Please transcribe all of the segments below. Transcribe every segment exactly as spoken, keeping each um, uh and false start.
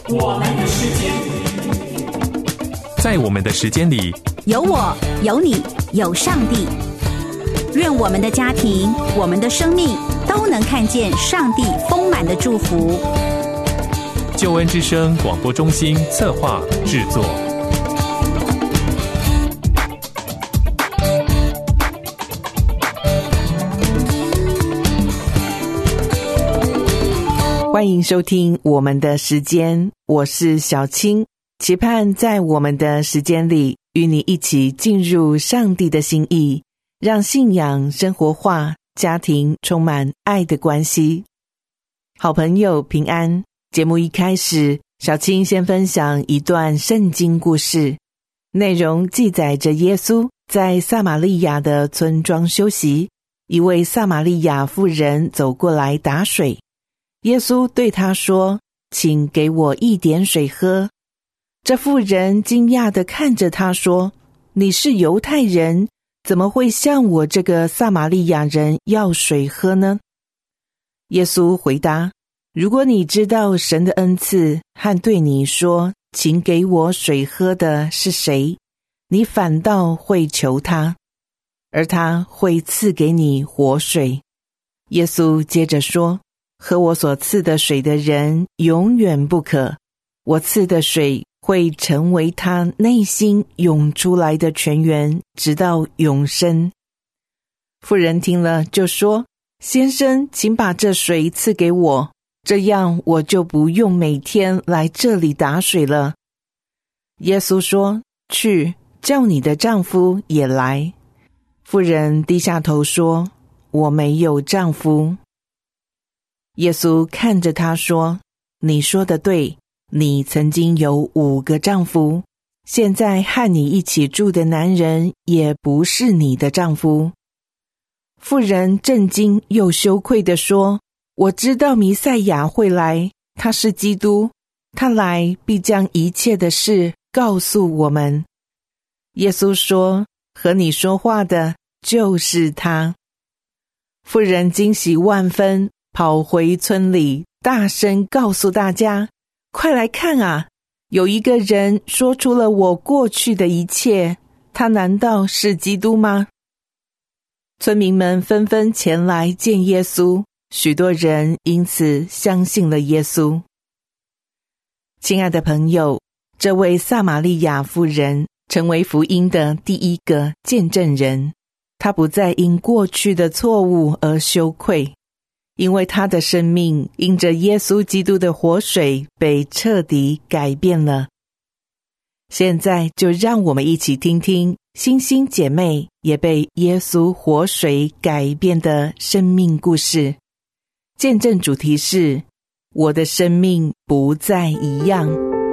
我们的时间， 在我们的时间里， 有我，有你，有上帝。愿我们的家庭，我们的生命都能看见上帝丰满的祝福。 救恩之声广播中心策划制作。 欢迎收听我们的时间，我是小青，期盼在我们的时间里与你一起进入上帝的心意，让信仰生活化，家庭充满爱的关系。好朋友平安，节目一开始，小青先分享一段圣经故事，内容记载着耶稣在撒玛利亚的村庄休息，一位撒玛利亚妇人走过来打水，耶稣对他说：请给我一点水喝。这妇人惊讶地看着他说：你是犹太人，怎么会向我这个撒玛利亚人要水喝呢？耶稣回答：如果你知道神的恩赐和对你说请给我水喝的是谁，你反倒会求他，而他会赐给你活水。耶稣接着说：喝我所赐的水的人永远不渴，我赐的水会成为他内心涌出来的泉源，直到永生。妇人听了就说：先生，请把这水赐给我，这样我就不用每天来这里打水了。耶稣说：去，叫你的丈夫也来。妇人低下头说：我没有丈夫。耶稣看着他说：你说的对，你曾经有五个丈夫，现在和你一起住的男人也不是你的丈夫。妇人震惊又羞愧地说：我知道弥赛亚会来，他是基督，他来必将一切的事告诉我们。耶稣说：和你说话的就是他。妇人惊喜万分，跑回村里，大声告诉大家：快来看啊，有一个人说出了我过去的一切，他难道是基督吗？村民们纷纷前来见耶稣，许多人因此相信了耶稣。亲爱的朋友，这位撒玛利亚妇人成为福音的第一个见证人，她不再因过去的错误而羞愧，因为她的生命因着耶稣基督的活水被彻底改变了。现在就让我们一起听听星星姐妹也被耶稣活水改变的生命故事。见证主题是：我的生命不再一样。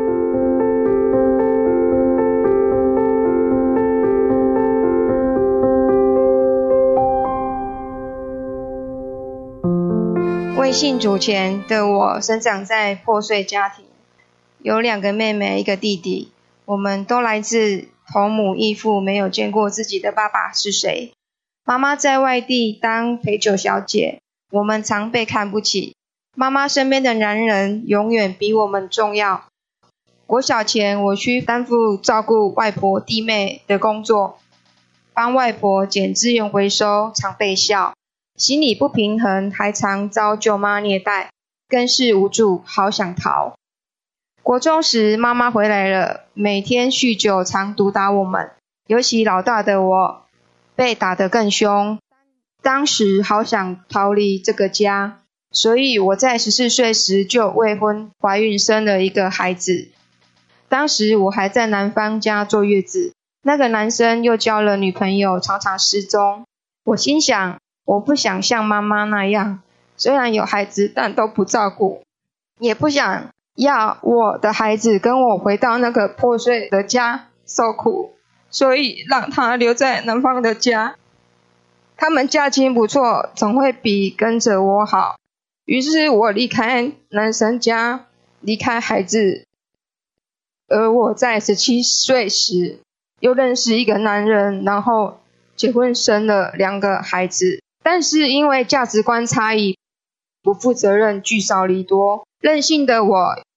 未信主前的我生长在破碎家庭，有两个妹妹一个弟弟，我们都来自同母异父，没有见过自己的爸爸是谁。妈妈在外地当陪酒小姐，我们常被看不起，妈妈身边的男人永远比我们重要。国小前我去担负照顾外婆弟妹的工作，帮外婆捡资源回收，常被笑，心理不平衡，还常遭舅妈虐待，更是无助，好想逃。国中时妈妈回来了，每天酗酒，常毒打我们，尤其老大的我被打得更凶。当时好想逃离这个家，所以我在十四岁时就未婚怀孕生了一个孩子。当时我还在男方家坐月子，那个男生又交了女朋友，常常失踪。我心想，我不想像妈妈那样，虽然有孩子，但都不照顾，也不想要我的孩子跟我回到那个破碎的家受苦，所以让他留在男方的家。他们家境不错，总会比跟着我好。于是我离开男生家，离开孩子。而我在十七岁时又认识一个男人，然后结婚生了两个孩子。但是因为价值观差异，不负责任，聚少离多，任性的我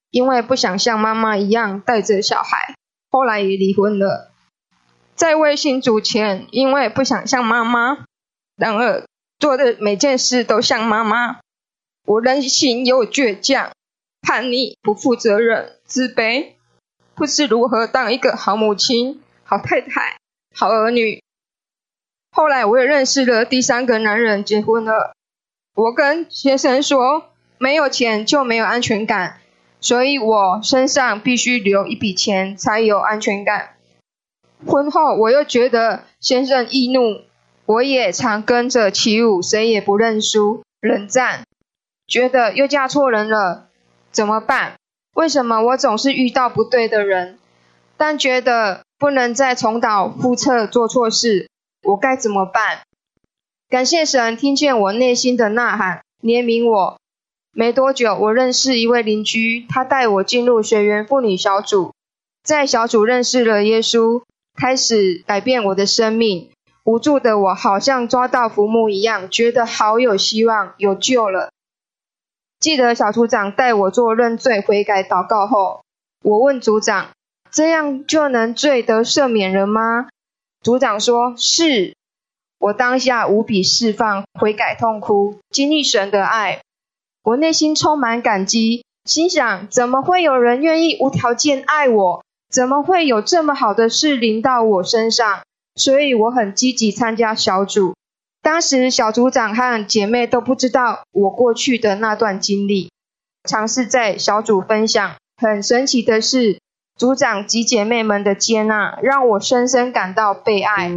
因为不想像妈妈一样带着小孩，后来也离婚了。在未信主前，因为不想像妈妈，然而做的每件事都像妈妈。我人性又倔强、叛逆、不负责任、自卑，不知如何当一个好母亲、好太太、好儿女。后来我也认识了第三个男人，结婚了。我跟先生说，没有钱就没有安全感，所以我身上必须留一笔钱才有安全感。婚后我又觉得先生易怒，我也常跟着起舞，谁也不认输，冷战，觉得又嫁错人了，怎么办？为什么我总是遇到不对的人？但觉得不能再重蹈覆辙做错事，我该怎么办？感谢神听见我内心的呐喊，怜悯我。没多久，我认识一位邻居，他带我进入学园妇女小组，在小组认识了耶稣，开始改变我的生命。无助的我好像抓到浮木一样，觉得好有希望，有救了。记得小组长带我做认罪悔改祷告后，我问组长，这样就能罪得赦免了吗？组长说是。我当下无比释放，悔改痛哭，经历神的爱。我内心充满感激，心想怎么会有人愿意无条件爱我？怎么会有这么好的事临到我身上？所以我很积极参加小组。当时小组长和姐妹都不知道我过去的那段经历，尝试在小组分享。很神奇的是，组长及姐妹们的接纳，让我深深感到被爱。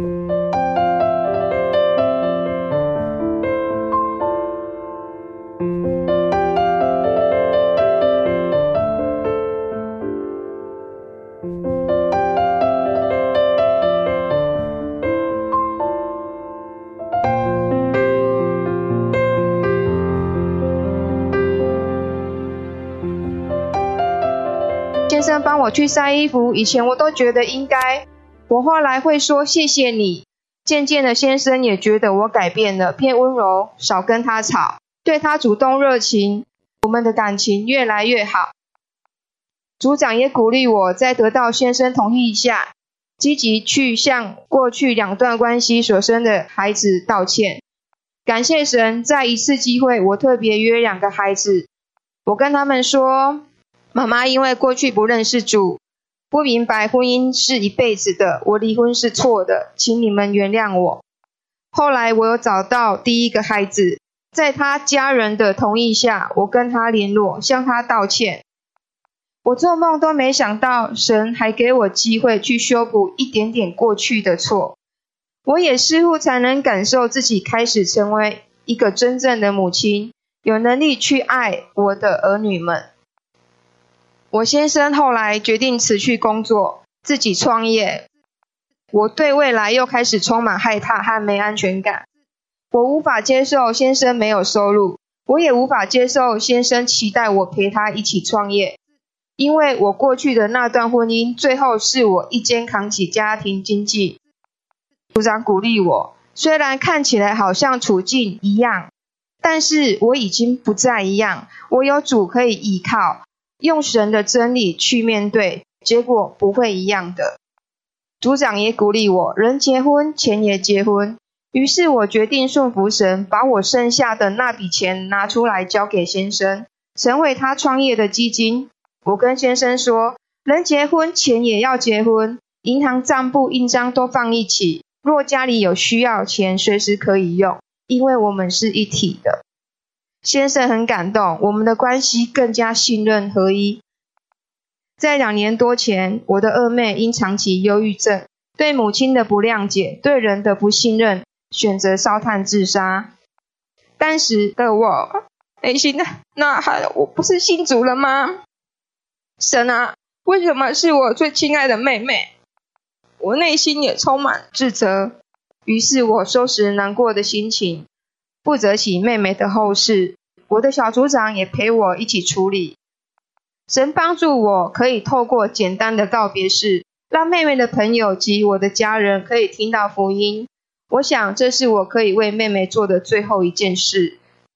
先生帮我去晒衣服，以前我都觉得应该，我后来会说谢谢你。渐渐的，先生也觉得我改变了，偏温柔，少跟他吵，对他主动热情，我们的感情越来越好。组长也鼓励我在得到先生同意下，积极去向过去两段关系所生的孩子道歉。感谢神，在一次机会，我特别约两个孩子，我跟他们说，妈妈因为过去不认识主，不明白婚姻是一辈子的，我离婚是错的，请你们原谅我。后来我有找到第一个孩子，在他家人的同意下，我跟他联络，向他道歉。我做梦都没想到，神还给我机会去修补一点点过去的错。我也似乎才能感受自己开始成为一个真正的母亲，有能力去爱我的儿女们。我先生后来决定辞去工作，自己创业。我对未来又开始充满害怕和没安全感。我无法接受先生没有收入，我也无法接受先生期待我陪他一起创业。因为我过去的那段婚姻，最后是我一肩扛起家庭经济。组长鼓励我，虽然看起来好像处境一样，但是我已经不再一样，我有主可以依靠，用神的真理去面对，结果不会一样的。组长也鼓励我，人结婚，钱也结婚。于是我决定顺服神，把我剩下的那笔钱拿出来交给先生，成为他创业的基金。我跟先生说，人结婚，钱也要结婚，银行账簿印章都放一起，若家里有需要，钱随时可以用，因为我们是一体的。先生很感动，我们的关系更加信任合一。在两年多前，我的二妹因长期忧郁症，对母亲的不谅解，对人的不信任，选择烧炭自杀。当时的我内心的呐喊，我不是信主了吗？神啊，为什么是我最亲爱的妹妹？我内心也充满自责，于是我收拾难过的心情，负责起妹妹的后事。我的小组长也陪我一起处理。神帮助我可以透过简单的告别式，让妹妹的朋友及我的家人可以听到福音。我想这是我可以为妹妹做的最后一件事。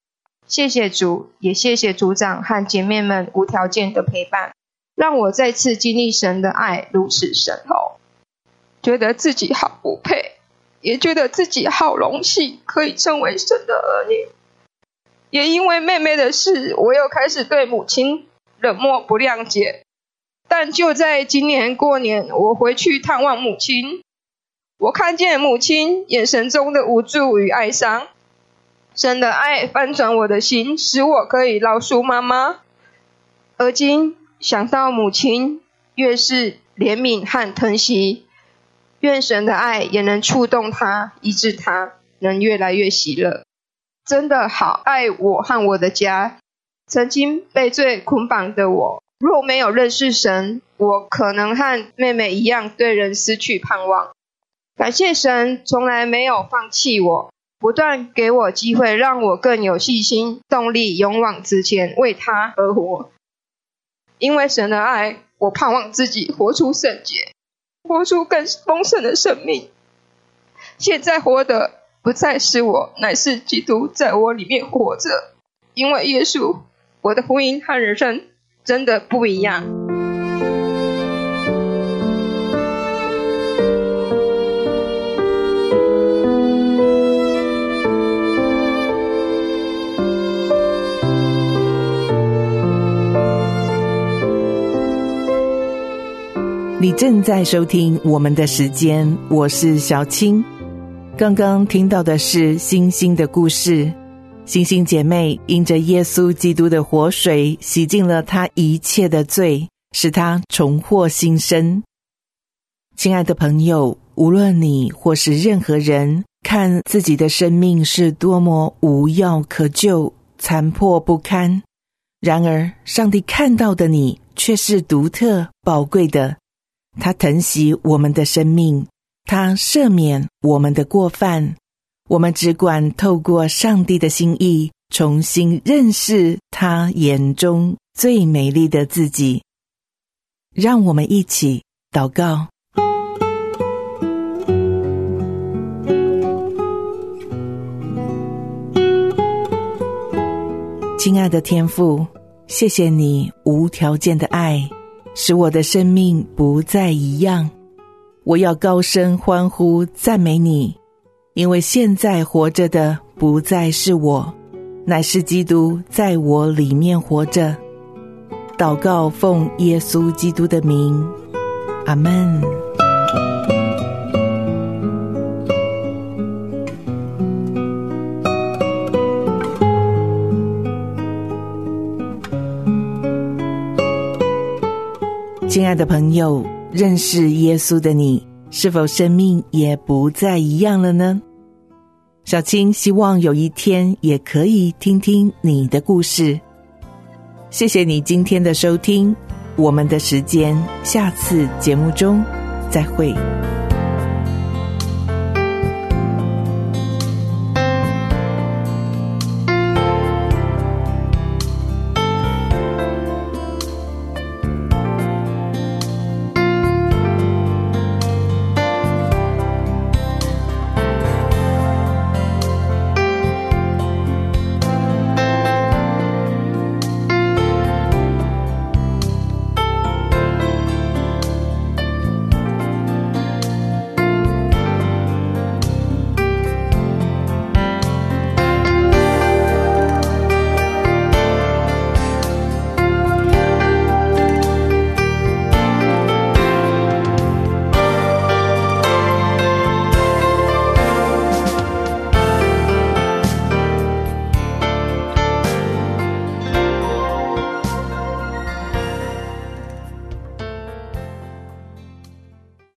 谢谢主，也谢谢组长和姐妹们无条件的陪伴，让我再次经历神的爱如此深厚，觉得自己好不配，也觉得自己好荣幸可以成为神的儿女。也因为妹妹的事，我又开始对母亲冷漠不谅解。但就在今年过年，我回去探望母亲，我看见母亲眼神中的无助与哀伤。神的爱翻转我的心，使我可以饶恕妈妈。而今想到母亲，越是怜悯和疼惜，愿神的爱也能触动她，医治她，能越来越喜乐。真的好爱我和我的家。曾经被罪捆绑的我，若没有认识神，我可能和妹妹一样对人失去盼望。感谢神从来没有放弃我，不断给我机会，让我更有信心、动力，勇往直前，为他而活。因为神的爱，我盼望自己活出圣洁，活出更丰盛的生命。现在活的不再是我，乃是基督在我里面活着。因为耶稣，我的婚姻和人生真的不一样。 你正在收听我们的时间，我是小青。刚刚听到的是星星的故事，星星姐妹因着耶稣基督的活水洗净了她一切的罪，使她重获新生。亲爱的朋友，无论你或是任何人看自己的生命是多么无药可救，残破不堪，然而上帝看到的你却是独特宝贵的。他疼惜我们的生命，他赦免我们的过犯，我们只管透过上帝的心意，重新认识他眼中最美丽的自己。让我们一起祷告。亲爱的天父，谢谢你无条件的爱，使我的生命不再一样。我要高声欢呼赞美你，因为现在活着的不再是我，乃是基督在我里面活着。祷告奉耶稣基督的名，阿们。亲爱的朋友，认识耶稣的你，是否生命也不再一样了呢？小青希望有一天也可以听听你的故事。谢谢你今天的收听，我们的时间下次节目中再会。